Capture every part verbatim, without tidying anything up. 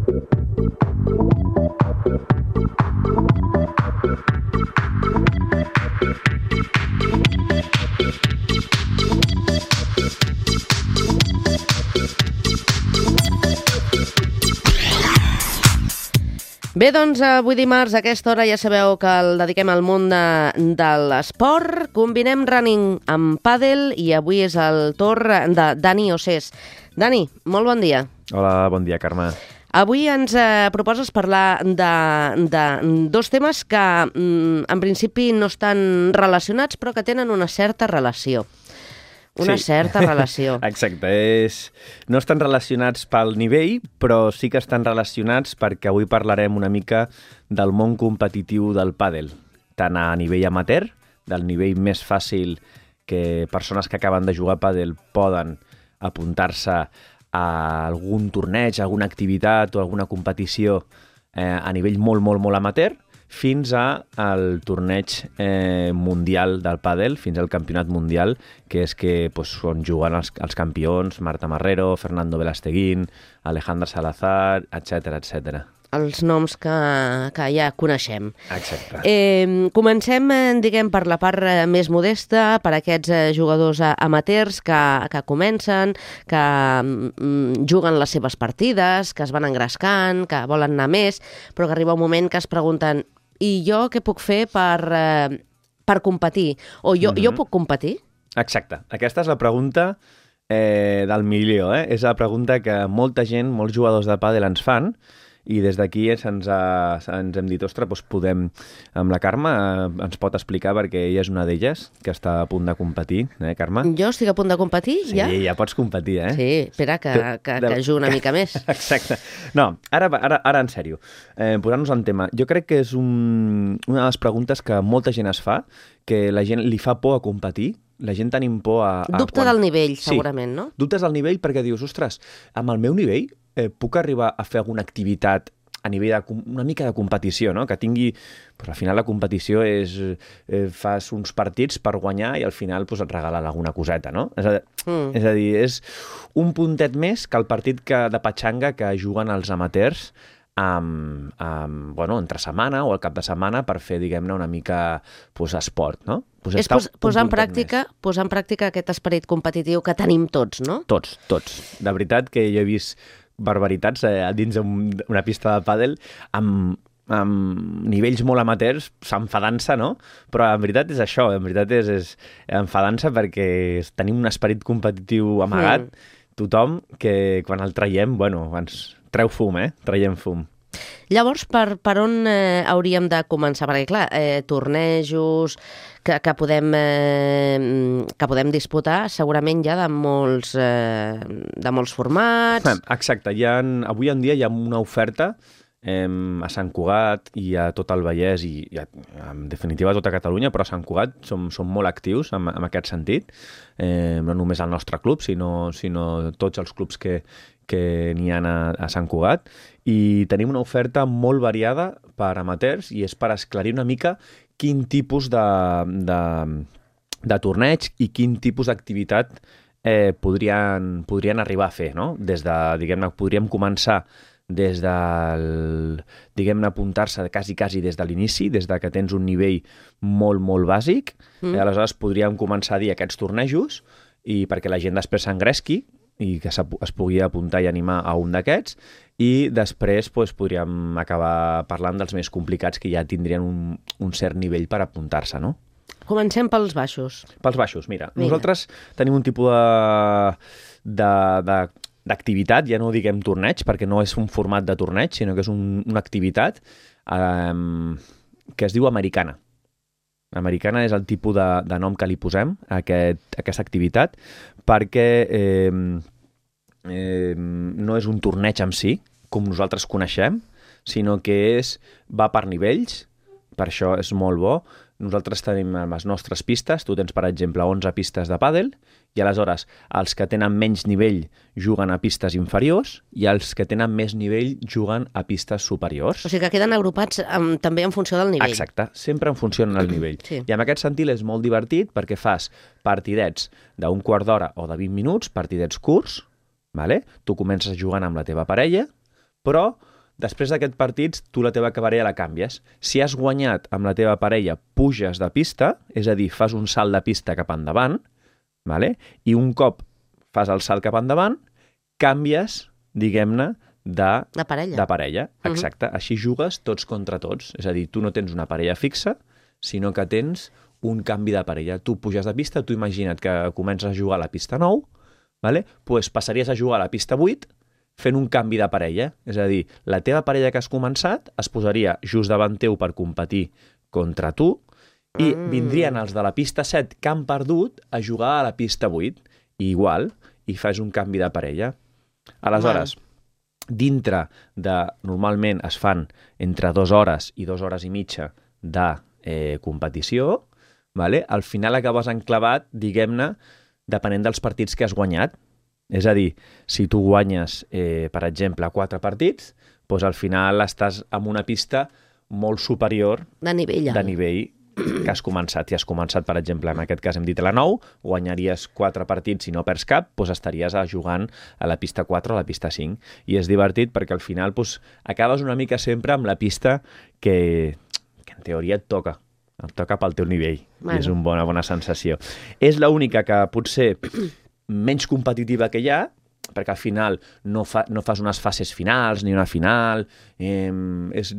Bé, doncs, avui dimarts, a aquesta hora, ja sabeu que el dediquem al món de, de l'esport. Combinem running amb pàdel i avui és el torn de Dani Ossés. Dani, molt bon dia. Hola, bon dia, Carme. Avui ens eh, proposes parlar de, de dos temes que mm, en principi no estan relacionats, però que tenen una certa relació. Una sí. certa relació. Exacte. És... No estan relacionats pel nivell, però sí que estan relacionats perquè avui parlarem una mica del món competitiu del pàdel, tant a nivell amateur, del nivell més fàcil que persones que acaben de jugar a pàdel poden apuntar-se a algun torneig, a alguna activitat o alguna competició eh, a nivell molt, molt, molt amateur, fins a al torneig eh, mundial del pàdel, fins al campionat mundial, que és que pues, on juguen els, els campions, Marta Marrero, Fernando Velasteguín, Alejandra Salazar, etcètera, etcètera. Els noms que, que ja coneixem. Exacte. Eh, comencem, diguem, per la part més modesta, per aquests eh, jugadors amateurs que, que comencen, que mm, juguen les seves partides, que es van engrescant, que volen anar més, però que arriba un moment que es pregunten i jo què puc fer per, eh, per competir? O jo, mm-hmm. jo puc competir? Exacte. Aquesta és la pregunta eh, del milió. Eh? És la pregunta que molta gent, molts jugadors de pàdel ens fan, i des d'aquí ens, ha, ens hem dit, ostres, doncs podem, amb la Carme, eh, ens pot explicar perquè ella és una d'elles que està a punt de competir, eh, Carme? Jo estic a punt de competir, sí, ja? Sí, ja pots competir, eh? Sí, espera, que, que, que jugo una mica més. Exacte. No, ara, ara, ara en sèrio, eh, posant-nos en tema, jo crec que és un, una de les preguntes que molta gent es fa, que la gent li fa por a competir, la gent tenim por a... a Dubte quan... del nivell, segurament, sí, no? Dubtes del nivell perquè dius, ostres, amb el meu nivell eh, puc arribar a fer alguna activitat a nivell de una mica de competició, no? Que tingui... Pues, al final la competició és... Eh, fas uns partits per guanyar i al final pues, et regalen alguna coseta, no? És a, mm. és a dir, és un puntet més que el partit que, de patxanga que juguen els amateurs amb, amb, bueno, entre setmana o al cap de setmana per fer, diguem-ne, una mica pues, esport, no? Pues és pos, posar, en pràctica, posar en pràctica aquest esperit competitiu que tenim tots, no? Tots, tots. De veritat que jo he vist barbaritats eh, dins una pista de pàdel amb, amb nivells molt amateurs, s'enfadant-se, no? Però en veritat és això, en veritat és, és enfadant-se perquè tenim un esperit competitiu amagat, mm. tothom, que quan el traiem, bueno, ens treu fum, eh? Traiem fum. Llavors, per, per on eh, hauríem de començar? Perquè, clar, eh, tornejos que, que, podem, eh, que podem disputar segurament ja de molts, eh, de molts formats. Exacte. Hi ha, avui en dia hi ha una oferta eh, a Sant Cugat i a tot el Vallès i, i a, en definitiva a tota Catalunya, però a Sant Cugat som, som molt actius en, en aquest sentit. Eh, no només el nostre club, sinó, sinó tots els clubs que, que n'hi ha a, a Sant Cugat, i tenim una oferta molt variada per amateurs i és per esclarir una mica quin tipus de, de, de torneig i quin tipus d'activitat eh, podrien, podrien arribar a fer, no? Des de, diguem-ne, podríem començar des del, diguem-ne, apuntar-se quasi, quasi des de l'inici, des de que tens un nivell molt, molt bàsic, mm. i aleshores podríem començar a dir aquests tornejos i perquè la gent després s'engresqui i que es pugui apuntar i animar a un d'aquests, i després pues, podríem acabar parlant dels més complicats que ja tindrien un, un cert nivell per apuntar-se, no? Comencem pels baixos. Pels baixos, mira. mira. Nosaltres tenim un tipus de, de, de, d'activitat, ja no diguem torneig, perquè no és un format de torneig, sinó que és un, una activitat eh, que es diu americana. Americana és el tipus de, de nom que li posem a aquest, a aquesta activitat, perquè eh, eh, no és un torneig en si, com nosaltres coneixem, sinó que és, va per nivells, per això és molt bo. Nosaltres tenim les nostres pistes, tu tens, per exemple, onze pistes de pàdel, i aleshores els que tenen menys nivell juguen a pistes inferiors i els que tenen més nivell juguen a pistes superiors. O sigui que queden agrupats um, també en funció del nivell. Exacte, sempre en funció del nivell. Sí. I en aquest sentit és molt divertit perquè fas partidets d'un quart d'hora o de vint minuts, partidets curts, vale? Tu comences jugant amb la teva parella, però després d'aquest partit, tu la teva parella la canvies. Si has guanyat amb la teva parella, puges de pista, és a dir, fas un salt de pista cap endavant, vale? I un cop fas el salt cap endavant, canvies, diguem-ne, de, de parella. De parella, exacte. Uh -huh. Així jugues tots contra tots. És a dir, tu no tens una parella fixa, sinó que tens un canvi de parella. Tu puges de pista, tu imagina't que comences a jugar a la pista nou, vale? Pues passaries a jugar a la pista vuit fent un canvi de parella. És a dir, la teva parella que has començat es posaria just davant teu per competir contra tu i mm. vindrien els de la pista set que han perdut a jugar a la pista vuit. I igual, i fas un canvi de parella. Aleshores, wow. dintre de... Normalment es fan entre dues hores i dues hores i mitja de eh, competició, vale? Al final acabes enclavat, diguem-ne, depenent dels partits que has guanyat. És a dir, si tu guanyes, eh, per exemple, quatre partits, doncs al final estàs en una pista molt superior de nivell, de nivell que has començat. Si has començat, per exemple, en aquest cas hem dit a la nou, guanyaries quatre partits i no perds cap, doncs estaries jugant a la pista quatre o a la pista cinc. I és divertit perquè al final doncs, acabes una mica sempre amb la pista que, que en teoria et toca. Et toca pel teu nivell. Bueno. I és una bona, bona sensació. És l'única que potser menys competitiva que hi ha, perquè al final no, fa, no fas unes fases finals ni una final, eh, és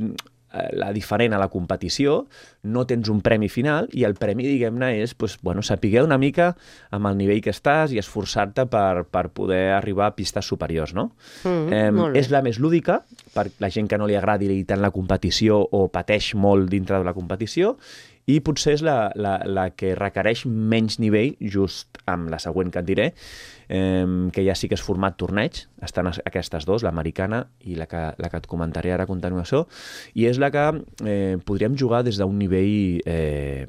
la diferent a la competició, no tens un premi final i el premi, diguem-ne, és pues, bueno, saber una mica amb el nivell que estàs i esforçar-te per, per poder arribar a pistes superiors, no? Mm, eh, és la més lúdica, per la gent que no li agradi tant la competició o pateix molt dintre de la competició, i potser és la, la, la que requereix menys nivell, just amb la següent que et diré, eh, que ja sí que és format torneig, estan aquestes dues, l'americana i la que, la que et comentaré ara a continuació, i és la que eh, podríem jugar des d'un nivell eh,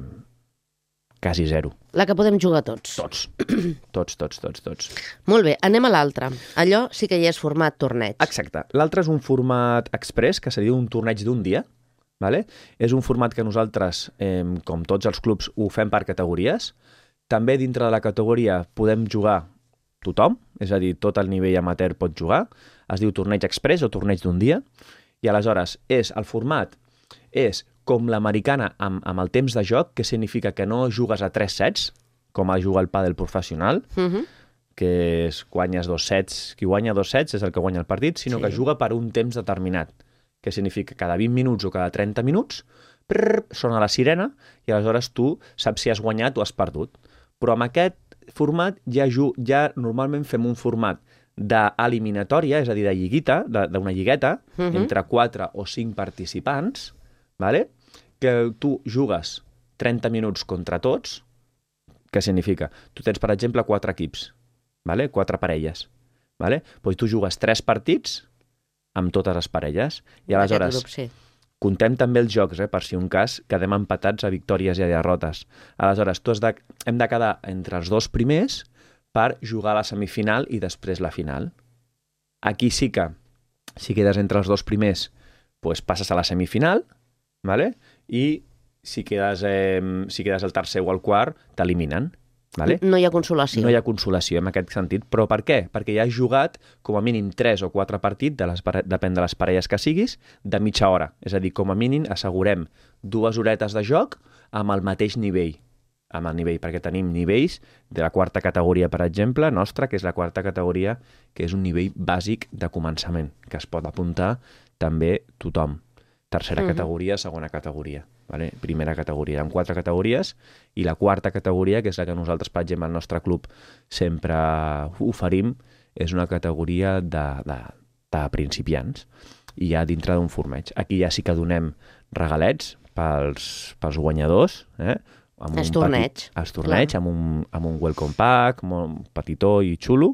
quasi zero. La que podem jugar tots. Tots, tots, tots, tots, tots. Molt bé, anem a l'altra. Allò sí que ja és format torneig. Exacte. L'altre és un format express, que seria un torneig d'un dia. Vale? És un format que nosaltres, eh, com tots els clubs, ho fem per categories. També dintre de la categoria podem jugar tothom, és a dir, tot el nivell amateur pot jugar. Es diu torneig express o torneig d'un dia. I aleshores, és el format és com l'americana amb, amb el temps de joc, que significa que no jugues a tres sets, com a jugar al pàdel professional, uh-huh. que és guanyes dos sets, qui guanya dos sets és el que guanya el partit, sinó sí. que juga per un temps determinat, que significa que cada vint minuts o cada trenta minuts prrr, sona la sirena i aleshores tu saps si has guanyat o has perdut. Però amb aquest format ja, ja normalment fem un format d'eliminatòria, és a dir, de lliguita, d'una lligueta, uh-huh. entre quatre o cinc participants, vale? Que tu jugues trenta minuts contra tots, que significa, tu tens, per exemple, quatre equips, vale? Quatre parelles, vale? Pues tu jugues tres partits amb totes les parelles. I aleshores grup, sí. contem també els jocs, eh, per si un cas quedem empatats a victòries i a derrotes. Aleshores, tu has de, hem de quedar entre els dos primers per jugar a la semifinal i després la final. Aquí sí que, si quedes entre els dos primers, pues passes a la semifinal, ¿vale? I si quedes, eh, si quedes el tercer o el quart, t'eliminen. Vale? No hi ha consolació. No hi ha consolació en aquest sentit. Però per què? Perquè ja has jugat com a mínim tres o quatre partits, de les, depèn de les parelles que siguis, de mitja hora. És a dir, com a mínim assegurem dues horetes de joc amb el mateix nivell. Amb el nivell, perquè tenim nivells de la quarta categoria, per exemple, nostra, que és la quarta categoria, que és un nivell bàsic de començament, que es pot apuntar també tothom. Tercera uh-huh. categoria, segona categoria. Vale? Primera categoria. Hi ha quatre categories i la quarta categoria, que és la que nosaltres, per exemple, al nostre club sempre oferim, és una categoria de, de, de principiants i ja dintre d'un forneig. Aquí ja sí que donem regalets pels, pels guanyadors, eh? Amb es torneig. Petit, es torneig, amb un, amb un welcome pack, molt petitó i xulo,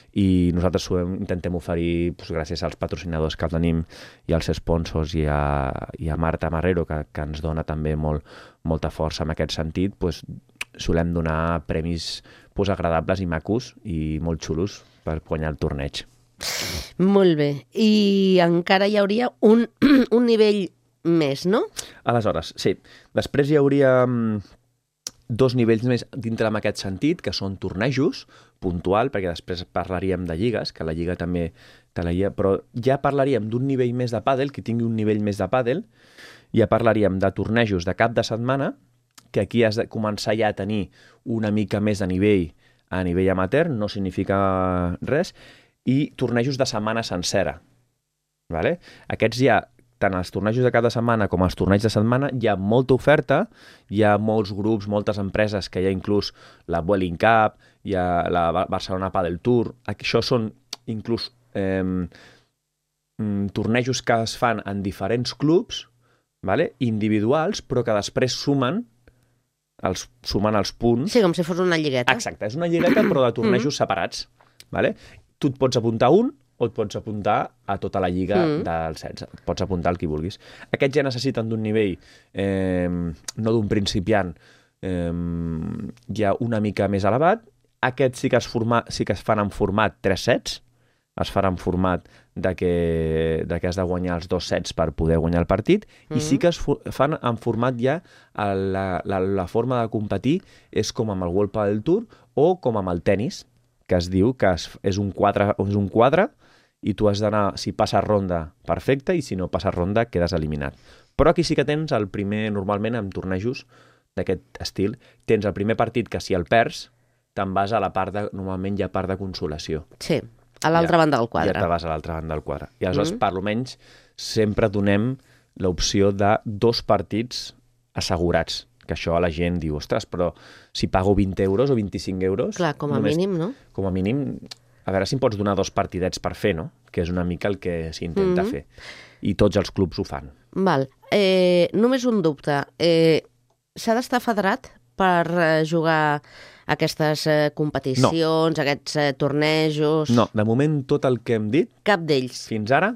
i nosaltres ho intentem oferir doncs, gràcies als patrocinadors que tenim i als sponsors i a, i a Marta Marrero, que, que ens dona també molt, molta força en aquest sentit, doncs, solem donar premis doncs, agradables i macos i molt xulos per guanyar el torneig. Molt bé. I encara hi hauria un, un nivell més, no? Aleshores, sí. Després hi hauria dos nivells més dintre en aquest sentit, que són tornejos, puntual, perquè després parlaríem de lligues, que la lliga també te la guia, però ja parlaríem d'un nivell més de pàdel, qui tingui un nivell més de pàdel, ja parlaríem de tornejos de cap de setmana, que aquí has de començar ja a tenir una mica més de nivell a nivell amateur, no significa res, i tornejos de setmana sencera. Vale? Aquests ja, tant els tornejos de cada setmana com els torneigs de setmana, hi ha molta oferta, hi ha molts grups, moltes empreses, que hi ha inclús la Vueling Cup, hi ha la Barcelona Padel Tour, això són inclús eh, tornejos que es fan en diferents clubs, vale? Individuals, però que després sumen els, sumant els punts. Sí, com si fos una lligueta. Exacte, és una lligueta però de tornejos separats. Vale? Tu et pots apuntar a un o et pots apuntar a tota la lliga mm. del setze. Et pots apuntar al qui vulguis. Aquests ja necessiten d'un nivell, eh, no d'un principiant, eh, ja una mica més elevat. Aquests sí que es, forma, sí que es fan en format tres sets, es farà en format de que, de que has de guanyar els dos sets per poder guanyar el partit, mm. i sí que es fan en format ja, la, la, la forma de competir és com amb el World Padel Tour o com amb el tennis, que es diu que es, és, un quadre, és un quadre i tu has d'anar, si passes ronda, perfecte, i si no passes ronda, quedes eliminat. Però aquí sí que tens el primer, normalment, en tornejos d'aquest estil, tens el primer partit que si el perds, te'n vas a la part de, normalment hi ha part de consolació. Sí, a l'altra ja, banda del quadre. Ja te vas a l'altra banda del quadre. I aleshores, mm. per almenys, sempre donem l'opció de dos partits assegurats, que això a la gent diu, ostres, però si pago vint euros o vint-i-cinc euros... Clar, com a només, mínim, no? Com a mínim, a veure si em pots donar dos partidets per fer, no? Que és una mica el que s'intenta mm-hmm. fer. I tots els clubs ho fan. Val. Eh, només un dubte. Eh, s'ha d'estar federat per eh, jugar aquestes eh, competicions, no. aquests eh, tornejos... No, de moment tot el que hem dit... Cap d'ells. Fins ara,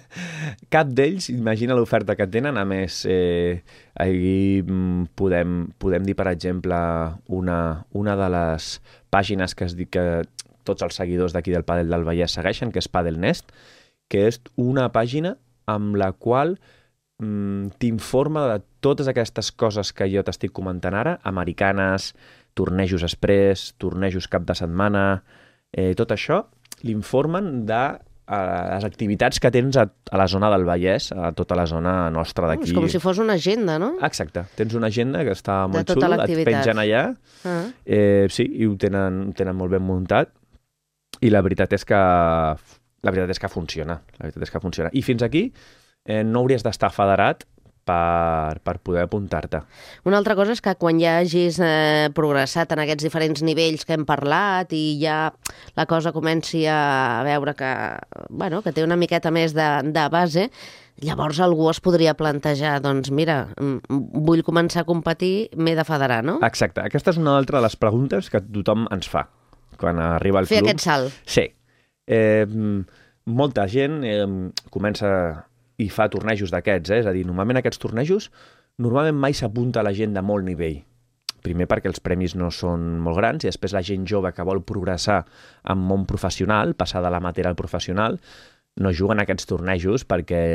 cap d'ells, imagina l'oferta que tenen, a més, eh, ahir podem, podem dir, per exemple, una, una de les pàgines que es diu que tots els seguidors d'aquí del Padel del Vallès segueixen, que és Padel Nest, que és una pàgina amb la qual mm, t'informa de totes aquestes coses que jo t'estic comentant ara, americanes, tornejos express, tornejos cap de setmana, eh, tot això l'informen de eh, les activitats que tens a, a la zona del Vallès, a tota la zona nostra d'aquí. És com si fos una agenda, no? Exacte. Tens una agenda que està molt tota xulo, et pengen allà, ah. eh, sí, i ho tenen, ho tenen molt ben muntat, i la veritat és que la veritat és que funciona. La veritat és que funciona. I fins aquí eh, no hauries d'estar federat Per, per poder apuntar-te. Una altra cosa és que quan ja hagis eh, progressat en aquests diferents nivells que hem parlat i ja la cosa comenci a veure que, bueno, que té una miqueta més de, de base, llavors algú es podria plantejar, doncs mira, vull començar a competir, m'he de federar, no? Exacte. Aquesta és una altra de les preguntes que tothom ens fa quan arriba al club. Fer aquest salt. Sí. Eh, molta gent eh, comença i fa tornejos d'aquests, eh? És a dir, normalment aquests tornejos, normalment mai s'apunta a la gent de molt nivell. Primer perquè els premis no són molt grans i després la gent jove que vol progressar en món professional, passar de l'amateur al professional, no juguen a aquests tornejos perquè,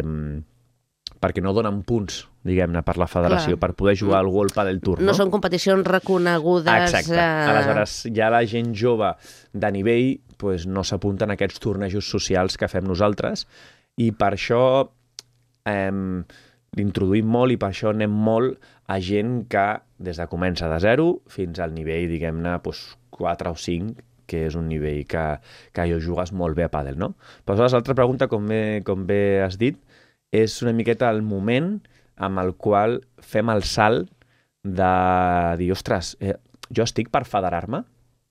perquè no donen punts, diguem-ne, per la federació, Clar. per poder jugar al World Padel Tour. No, no són competicions reconegudes. Exacte. Aleshores, ja la gent jove de nivell pues, no s'apunten a aquests tornejos socials que fem nosaltres i per això eh, l'introduïm molt i per això anem molt a gent que des de comença de zero fins al nivell, diguem-ne, pues, quatre o cinc, que és un nivell que, que jo jugues molt bé a pàdel, no? Però aleshores, l'altra pregunta, com bé, com bé has dit, és una miqueta el moment amb el qual fem el salt de dir, ostres, eh, jo estic per federar-me?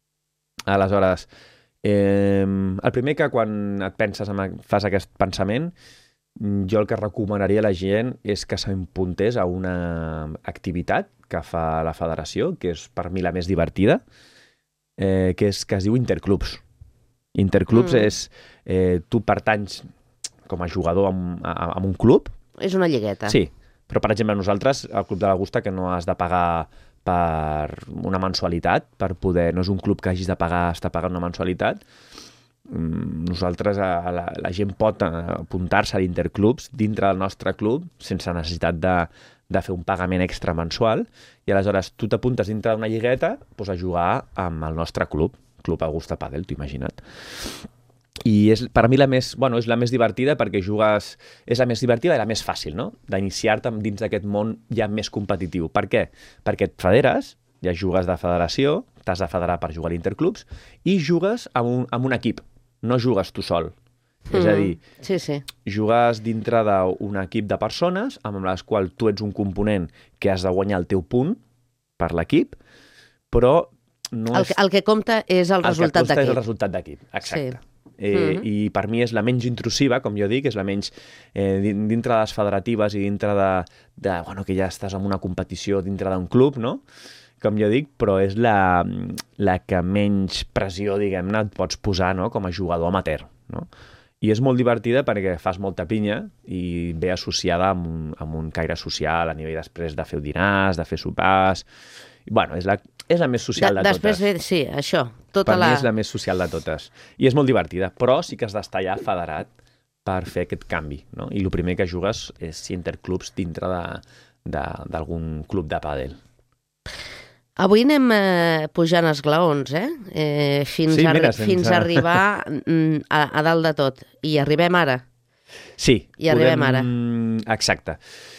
Aleshores, eh, el primer que quan et penses, fas aquest pensament, jo el que recomanaria a la gent és que s'apuntés a una activitat que fa la federació, que és per mi la més divertida, eh, que, és, que es diu Interclubs. Interclubs mm. és, eh, tu pertanys com a jugador amb, amb un club. És una lligueta. Sí, però per exemple nosaltres, al Club de l'Augusta, que no has de pagar per una mensualitat, per poder, no és un club que hagis de pagar, has de pagar una mensualitat, nosaltres, la, la gent pot apuntar-se a l'Interclubs dintre del nostre club sense necessitat de, de fer un pagament extra mensual i aleshores tu t'apuntes dintre d'una lligueta doncs, a jugar amb el nostre club. Club Augusta Padel, t'ho imagina't. I és, per a mi, la més, bueno, és la més divertida perquè jugues... És la més divertida i la més fàcil, no? D'iniciar-te dins d'aquest món ja més competitiu. Per què? Perquè et federes, ja jugues de federació, t'has de federar per jugar a l'Interclubs, i jugues amb un, amb un equip, no jugues tu sol. Mm. És a dir, sí, sí. jugues dintre d'un equip de persones amb les quals tu ets un component que has de guanyar el teu punt per l'equip, però no el, és... que, el que compta és el, el resultat d'equip. El que compta és el resultat d'equip, exacte. Sí. Eh, mm-hmm. I per mi és la menys intrusiva, com jo dic, és la menys eh, dintre de les federatives i dintre de, de bueno, que ja estàs en una competició dintre d'un club, no? Com jo dic, però és la, la que menys pressió, diguem-ne, et pots posar, no? Com a jugador amateur, no? I és molt divertida perquè fas molta pinya i ve associada amb un, amb un caire social a nivell després de fer dinars, de fer sopars... Bueno, és la, és la més social de, de després, totes. Sí, això. Tota per la... mi és la més social de totes. I és molt divertida, però sí que has d'estar ja federat per fer aquest canvi, no? I el primer que jugues és interclubs dintre d'algun club de pàdel. Avui anem eh, pujant esglaons, eh? eh fins, sí, a, mira, fins sense... a arribar a, a dalt de tot. I arribem ara. Sí. I arribem podem... ara. Exacte.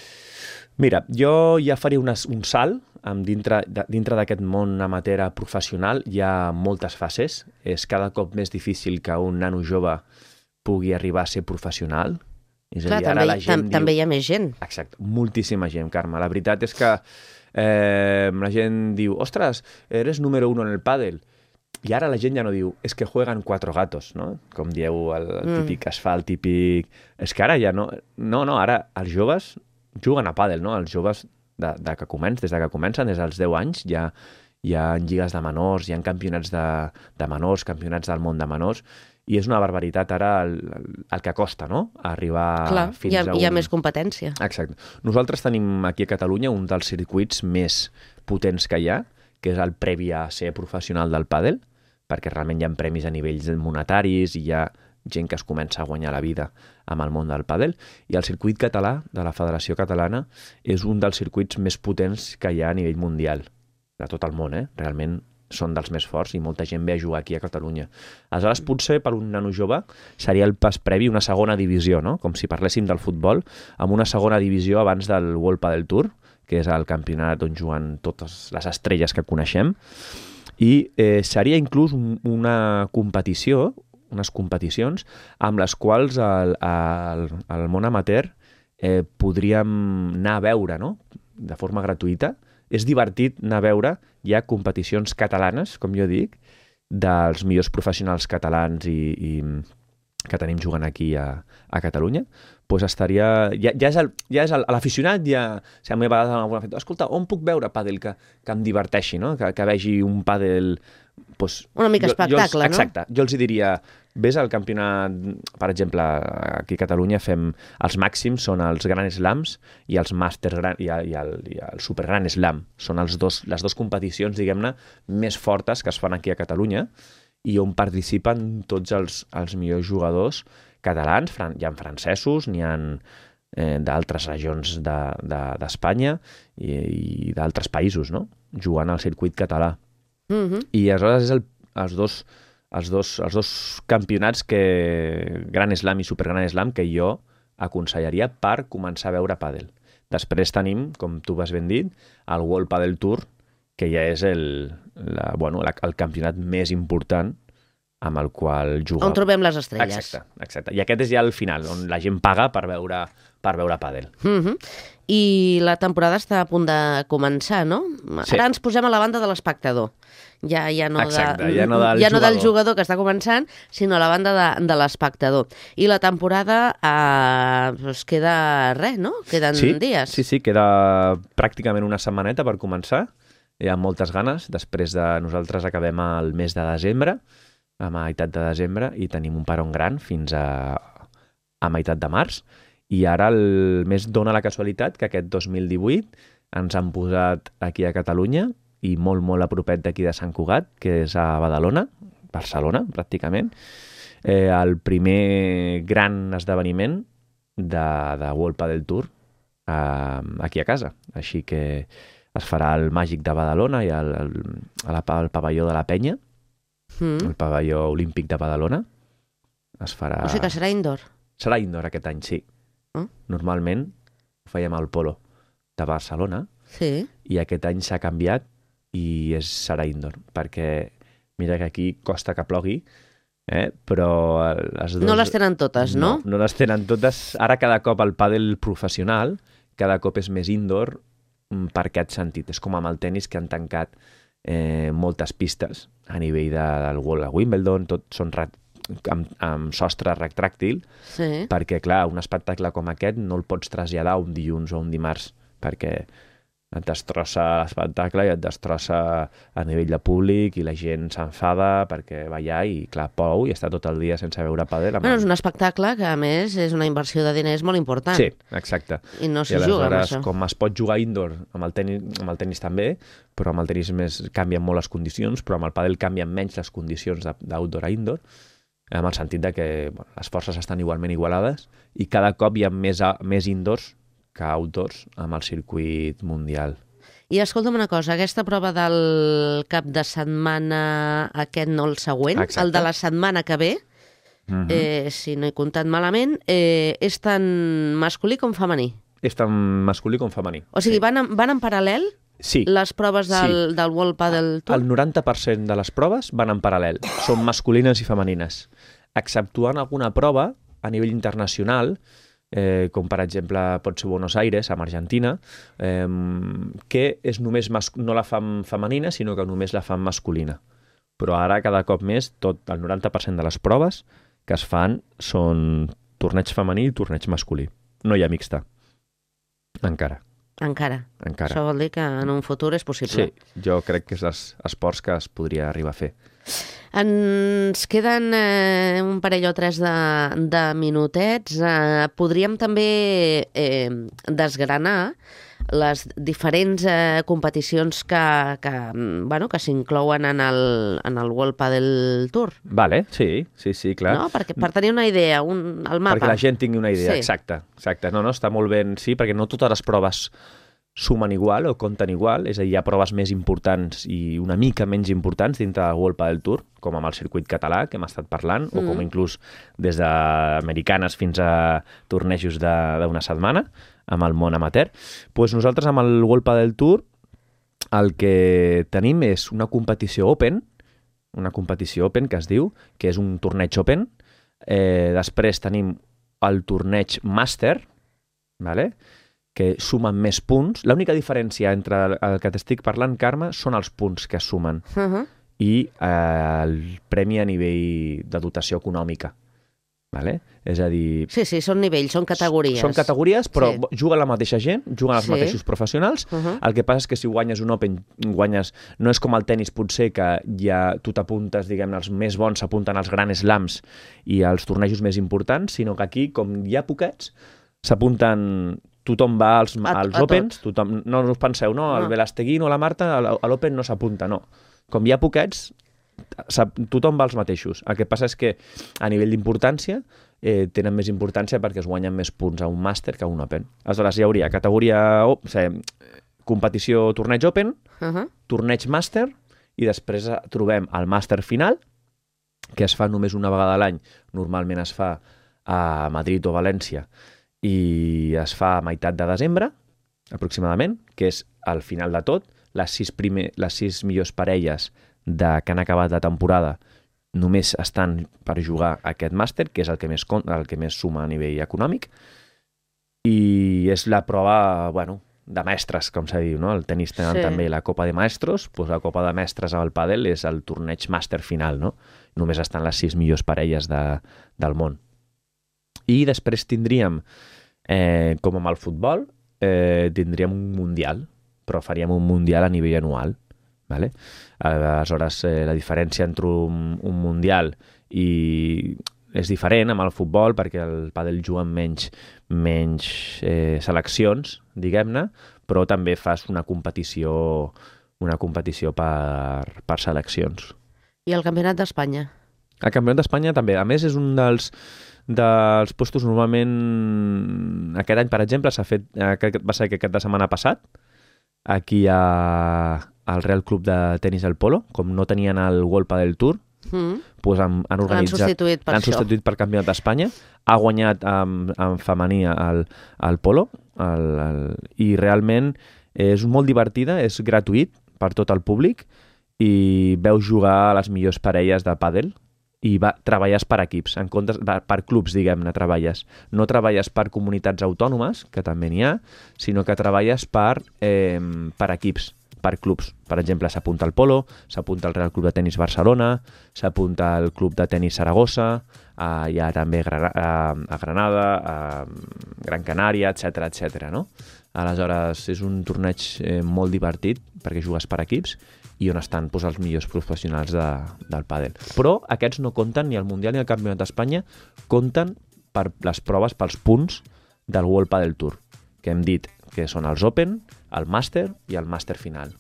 Mira, jo ja faré una, un salt amb dintre dintre d'aquest món amateur professional. Hi ha moltes fases. És cada cop més difícil que un nano jove pugui arribar a ser professional. És Clar, a dir, també, ara la gent tam, diu... també hi ha més gent. Exacte, moltíssima gent, Carme. La veritat és que eh, la gent diu, ostres, eres número uno en el pàdel. I ara la gent ja no diu, és que jueguen cuatro gatos, no? Com dieu, el, el típic mm. asfalt, típic... És que ara ja no... No, no, ara els joves juguen a pàdel, no? Els joves de, de que comencen, des de que comencen, des dels deu anys, ja hi ha lligues de menors, hi ha campionats de, de menors, campionats del món de menors, i és una barbaritat ara el, el, el que costa, no? Arribar Clar, fins hi ha, a un... hi ha més competència. Exacte. Nosaltres tenim aquí a Catalunya un dels circuits més potents que hi ha, que és el previ a ser professional del pàdel, perquè realment hi ha premis a nivells monetaris i hi ha gent que es comença a guanyar la vida amb el món del pàdel, i el circuit català de la Federació Catalana és un dels circuits més potents que hi ha a nivell mundial, de tot el món, eh? Realment són dels més forts i molta gent ve a jugar aquí a Catalunya. Aleshores, potser per un nano jove seria el pas previ una segona divisió, no? Com si parléssim del futbol, amb una segona divisió abans del World Padel Tour, que és el campionat on juguen totes les estrelles que coneixem, i eh, seria inclús un, una competició, unes competicions amb les quals el, el, el món amateur eh, podríem anar a veure, no? De forma gratuïta. És divertit anar a veure, hi ha competicions catalanes, com jo dic, dels millors professionals catalans i, i que tenim jugant aquí a, a Catalunya, doncs estaria... Ja, ja és el, ja és el, l'aficionat, ja... O sigui, a mi a vegades alguna fet, escolta, on puc veure pàdel que, que em diverteixi, no? Que, que vegi un pàdel... Doncs, una mica jo, espectacle, jo els, no? Exacte. Jo els diria, vés al campionat, per exemple, aquí a Catalunya fem els màxims, són els Gran Slams i els Masters gran, i, el, i, el, i el Super Gran Slam. Són els dos, les dues competicions, diguem-ne, més fortes que es fan aquí a Catalunya i on participen tots els, els millors jugadors catalans. Fran, hi ha francesos, n'hi ha eh, d'altres regions d'Espanya de, de, i, i d'altres països, no? Jugant al circuit català. Mm-hmm. I aleshores és el, els, dos, els, dos, els dos campionats que Gran Slam i Super Gran Slam que jo aconsellaria per començar a veure pàdel. Després tenim, com tu vas ben dit, el World Padel Tour, que ja és el, la, bueno, la, el campionat més important amb el qual jugar. On trobem les estrelles. Exacte, exacte. I aquest és ja el final, on la gent paga per veure, per veure pàdel. Mm-hmm. I la temporada està a punt de començar, no? Sí. Ara ens posem a la banda de l'espectador. Ja, ja no, Exacte, de, ja no del ja jugador. no del jugador que està començant, sinó a la banda de, de l'espectador. I la temporada eh, pues queda res, no? Queden sí, dies. Sí, sí, queda pràcticament una setmaneta per començar. Hi ha moltes ganes. Després de nosaltres acabem el mes de desembre, a meitat de desembre, i tenim un paron gran fins a, a meitat de març. I ara el mes dona la casualitat que aquest dos mil divuit ens han posat aquí a Catalunya i molt, molt a propet d'aquí de Sant Cugat, que és a Badalona, Barcelona, pràcticament, eh, el primer gran esdeveniment de, de World Padel Tour eh, aquí a casa. Així que es farà el Màgic de Badalona i el, el, el, el pavelló de la Penya, Mm. el pavelló olímpic de Badalona. Es farà... O sigui que serà indoor. Serà indoor aquest any, sí. Ah. Normalment ho fèiem al Polo de Barcelona Sí. i aquest any s'ha canviat i és, serà indoor, perquè mira que aquí costa que plogui, eh? Però les dos... No les tenen totes, no? No, no les tenen totes. Ara cada cop el pàdel professional cada cop és més indoor mm, per aquest sentit. És com amb el tennis que han tancat eh, moltes pistes a nivell de, del World de Wimbledon, tot són ret, amb, amb sostre retràctil, Sí. perquè, clar, un espectacle com aquest no el pots traslladar un dilluns o un dimarts, perquè et destrossa l'espectacle i et destrossa a nivell de públic i la gent s'enfada perquè va allà i, clar, plou i està tot el dia sense veure pàdel. Amb... Bueno, és un espectacle que, a més, és una inversió de diners molt important. Sí, exacte. I no I s'hi juga amb aleshores, això. com es pot jugar indoor, amb el tenis, amb el tenis també, però amb el tenis més, canvien molt les condicions, però amb el pàdel canvien menys les condicions d'outdoor a indoor, amb el sentit de que bueno, les forces estan igualment igualades i cada cop hi ha més, a, més indoors que outdoors amb el circuit mundial. I escolta'm una cosa, aquesta prova del cap de setmana aquest, no el següent, Exacte. el de la setmana que ve, Mm -hmm. eh, si no he comptat malament, eh, és tant masculí com femení. És tant masculí com femení. O sigui, sí. van, en, van en paral·lel Sí. les proves del, Sí. del World Padel Tour? El noranta per cent de les proves van en paral·lel. Són masculines i femenines. Exceptuant alguna prova a nivell internacional, eh, com per exemple pot ser Buenos Aires, amb Argentina, eh, que és només mas... no la fan femenina, sinó que només la fan masculina. Però ara, cada cop més, tot el noranta per cent de les proves que es fan són torneig femení i torneig masculí. No hi ha mixta. Encara. Encara. Encara. Això vol dir que en un futur és possible. Sí, jo crec que és dels esports que es podria arribar a fer. Ens queden eh, un parell o tres de, de minutets. Eh, podríem també eh, desgranar les diferents eh, competicions que, que, bueno, que s'inclouen en, el, en el World Padel Tour. Vale, sí, sí, sí, clar. No? Perquè, per tenir una idea, un, el mapa. Perquè la gent tingui una idea, Sí. exacte, exacte. No, no, està molt ben, sí, perquè no totes les proves sumen igual o compten igual, és a dir, hi ha proves més importants i una mica menys importants dintre del World Padel Tour, com amb el circuit català que hem estat parlant, mm. o com inclús des d'americanes fins a tornejos d'una setmana, amb el món amateur. Pues nosaltres amb el World Padel Tour el que tenim és una competició open, una competició open que es diu, que és un torneig open. Eh, després tenim el torneig Master, vale? Que sumen més punts. L'única diferència entre el que t'estic parlant, Carme, són els punts que es sumen Uh -huh. i eh, el premi a nivell de dotació econòmica. Vale? És a dir... Sí, sí, són nivells, són categories. Són categories, però Sí. sí. Juga la mateixa gent, juguen els Sí. mateixos professionals. Uh -huh. El que passa és que si guanyes un Open, guanyes... No és com el tennis, potser, que ja tu t'apuntes, diguem-ne, els més bons s'apunten als Grand Slams i als tornejos més importants, sinó que aquí, com hi ha poquets, s'apunten... Tothom va als, A- als a Opens, tots. tothom, no, no us penseu, no? El No. Velasteguín o la Marta, a a l'Open no s'apunta, no. Com hi ha poquets, sap, tothom va als mateixos. El que passa és que a nivell d'importància eh, tenen més importància perquè es guanyen més punts a un màster que a un Open. Aleshores hi hauria categoria, o sigui, competició torneig Open, Uh -huh. torneig màster i després eh, trobem el màster final, que es fa només una vegada a l'any. Normalment es fa a Madrid o València i es fa a meitat de desembre, aproximadament, que és al final de tot. Les sis, primer, les sis millors parelles de, que han acabat la temporada només estan per jugar aquest màster, que és el que més, el que més suma a nivell econòmic, i és la prova, bueno, de mestres, com s'ha dit, no? El tenis tenen Sí. també la Copa de Maestros, doncs la Copa de Mestres al pàdel és el torneig màster final, no? Només estan les sis millors parelles de, del món. I després tindríem, eh, com amb el futbol, eh, tindríem un mundial, però faríem un mundial a nivell anual. Vale? Aleshores, eh, la diferència entre un, un mundial i és diferent amb el futbol perquè el pàdel juga amb menys, menys eh, seleccions, diguem-ne, però també fas una competició, una competició per, per seleccions. I el Campionat d'Espanya? El Campionat d'Espanya també. A més, és un dels, dels puestos normalment... Aquest any, per exemple, s'ha fet, aquest va ser aquest de setmana passat, aquí a, al Real Club de Tenis del Polo, com no tenien el World Padel Tour, Mm. Pues han, han organitzat... L'han substituït per L'han això. substituït per Campionat d'Espanya. Ha guanyat en, en femení al, al polo el, el, i realment és molt divertida, és gratuït per tot el públic i veus jugar a les millors parelles de pàdel i va, treballes per equips, en comptes, per clubs, diguem-ne, treballes. No treballes per comunitats autònomes, que també n'hi ha, sinó que treballes per, eh, per equips, per clubs. Per exemple, s'apunta al Polo, s'apunta al Real Club de Tenis Barcelona, s'apunta al Club de Tenis Saragossa, eh, hi ha també a, a Granada, a Gran Canària, etcètera, etcètera, no? Aleshores, és un torneig eh, molt divertit perquè jugues per equips i on estan pues, els millors professionals de, del pàdel. Però aquests no compten ni al Mundial ni al Campionat d'Espanya, compten per les proves, pels punts del World Padel Tour, que hem dit que són els Open, el Màster i el Màster Final.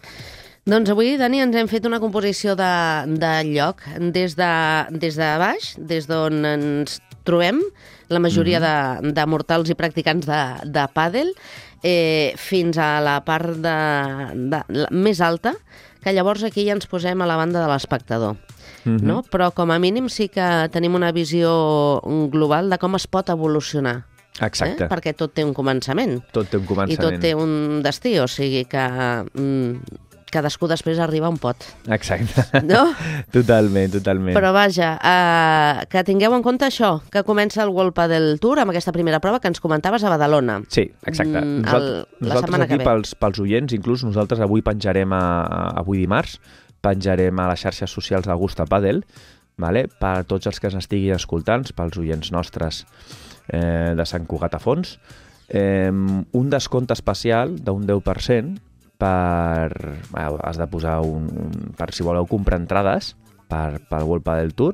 Doncs avui, Dani, ens hem fet una composició de, de lloc des de, des de baix, des d'on ens trobem, la majoria mm-hmm. de, de mortals i practicants de, de pàdel, eh, fins a la part de, de, la, més alta, que llavors aquí ja ens posem a la banda de l'espectador. Mm-hmm. No? Però com a mínim sí que tenim una visió global de com es pot evolucionar. Exacte. Eh? Perquè tot té un començament. Tot té un començament. I tot té un destí, o sigui que mm, cadascú després arriba a un pot. Exacte. No? Totalment, totalment. Però vaja, eh, que tingueu en compte això, que comença el World Padel Tour amb aquesta primera prova que ens comentaves a Badalona. Sí, exacte. Mm, nosaltres el, la nosaltres setmana aquí, que ve. pels, pels oients, inclús nosaltres avui penjarem, a, a, avui dimarts, penjarem a les xarxes socials d'Augusta Padel, vale? Per tots els que ens estiguin escoltant, pels oients nostres eh, de Sant Cugat a Fons, eh, un descompte especial d'un deu per cent per... Bueno, has de posar un, un... per si voleu comprar entrades per, per World Padel Tour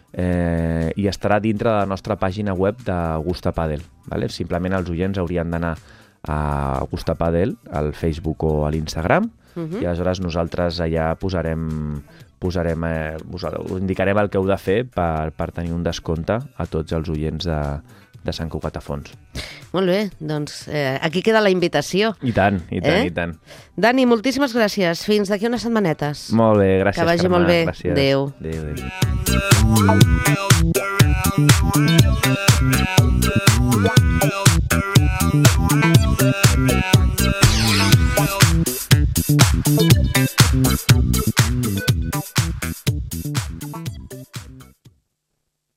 eh, i estarà dintre de la nostra pàgina web d'Augusta Padel. Vale? Simplement els oients haurien d'anar a Augusta Padel, al Facebook o a l'Instagram, uh-huh. i aleshores nosaltres allà posarem, posarem eh, us, us indicarem el que heu de fer per, per tenir un descompte a tots els oients de, de Sant Cugat a Fons. Molt bé, doncs eh, aquí queda la invitació. I tant, i tant, eh? i tant. Dani, moltíssimes gràcies. Fins d'aquí unes setmanetes. Molt bé, gràcies, que vagi Carme. molt bé. Gràcies. Adéu. Adéu, adéu.